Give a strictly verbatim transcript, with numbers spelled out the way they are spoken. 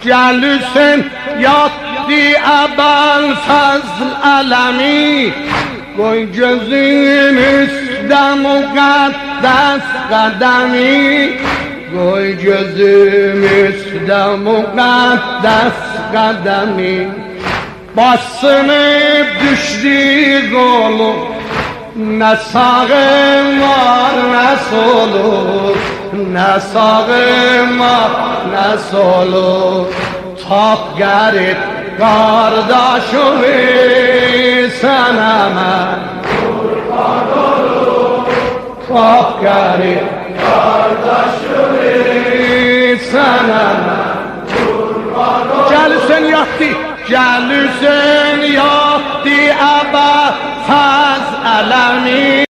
جلوسن یادی ابل فضل علمی گوی جزیم است مقدس قدمی گوی جزیم است مقدس قدمی basını düştü kolu ne sağım var ne solum ne sağım var ne solum tak garip kardeşimi sana ben kurban olurum tak garip kardeşimi sana ben kurban olurum Gelsin yattı جلوسن یادی ابا فضل علمی